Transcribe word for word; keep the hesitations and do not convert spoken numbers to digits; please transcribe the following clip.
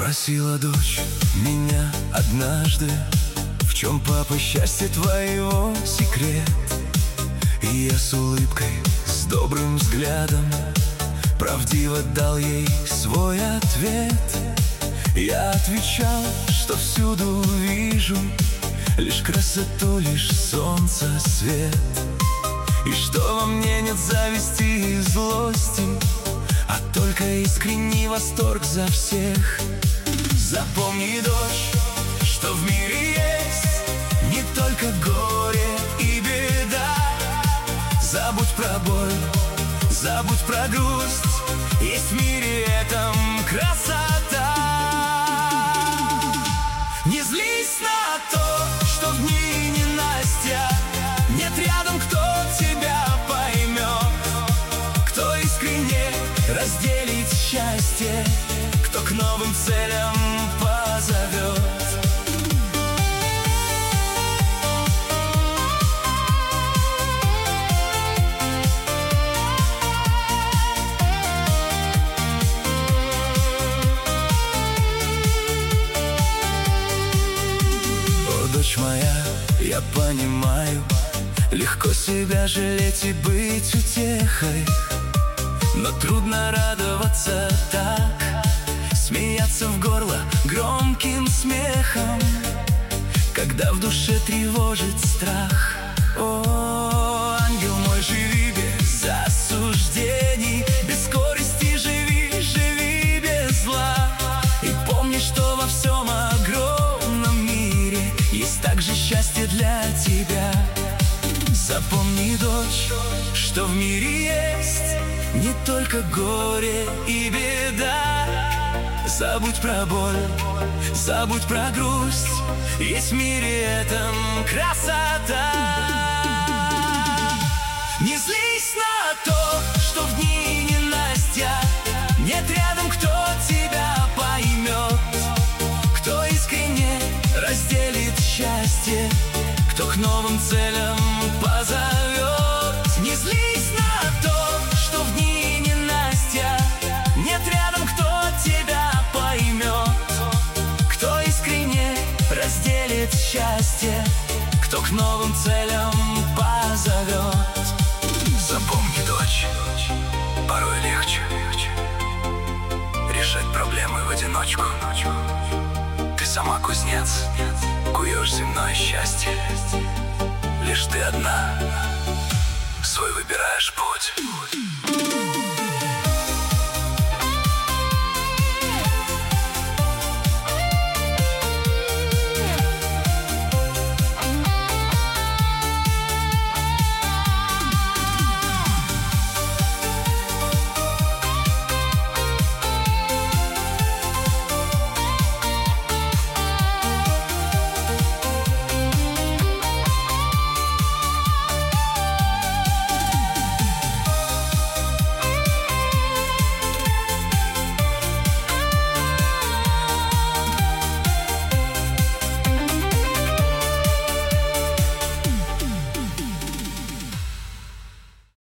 Спросила дочь меня однажды: в чем, папа, счастье твоего секрет? И я с улыбкой, с добрым взглядом правдиво дал ей свой ответ. Я отвечал, что всюду вижу лишь красоту, лишь солнце, свет. И что во мне нет зависти и злости, а только искренний восторг за всех. Запомни, дочь, что в мире есть не только горе и беда. Забудь про боль, забудь про грусть, есть в мире этом красота. Не злись на то, что в дни ненастья нет рядом, кто тебя поймет, кто искренне разделит счастье, кто к новым целям позовет. О, дочь моя, я понимаю, легко себя жалеть и быть утехой, но трудно радоваться так, смеяться в горло громким смехом, когда в душе тревожит страх. О, ангел мой, живи без осуждений, без корысти живи, живи без зла. И помни, что во всем огромном мире есть также счастье для тебя. Запомни, дочь, что в мире есть не только горе и беда. Забудь про боль, забудь про грусть, есть в мире этом красота. Не злись на то, что в дни ненастья нет рядом, кто тебя поймет, кто искренне разделит счастье, кто к новым целям позовет. Не злись на то, что в дни ненастья нет рядом, кто тебя поймет, кто искренне разделит счастье, кто к новым целям позовет. Запомни, дочь, порой легче решать проблемы в одиночку. Ты сама кузнец, куешь земное счастье. Лишь ты одна свой выбираешь путь.